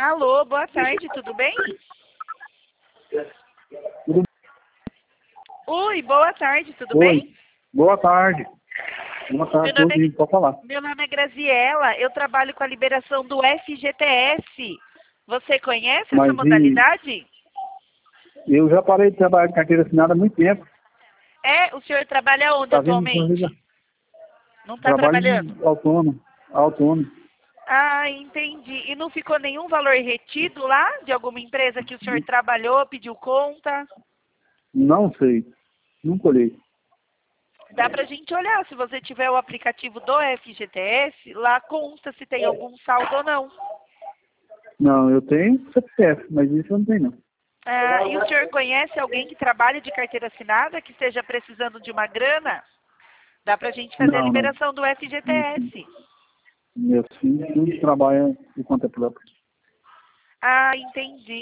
Alô, boa tarde, tudo bem? Tudo Oi, boa tarde, tudo Oi, bem? boa tarde. Boa tarde, Meu nome, pode falar. meu nome é Graziela, eu trabalho com a liberação do FGTS. Você conhece essa Mas modalidade? eu já parei de trabalhar de carteira assinada há muito tempo. É, o senhor trabalha onde Tá vendo? Inclusive, atualmente? Não está trabalho trabalhando? de autônomo. Autônomo. Ah, entendi. E não ficou nenhum valor retido lá de alguma empresa que o senhor trabalhou, pediu conta? Não sei. Nunca olhei. Dá pra gente olhar, se você tiver o aplicativo do FGTS, lá consta se tem algum saldo ou não. Não, eu tenho CPF, mas isso eu não tenho não. Ah, e o senhor conhece alguém que trabalha de carteira assinada, que esteja precisando de uma grana? Dá pra gente fazer a Não, não. liberação do FGTS. Meus filhos tudo trabalham por conta própria. Ah, entendi.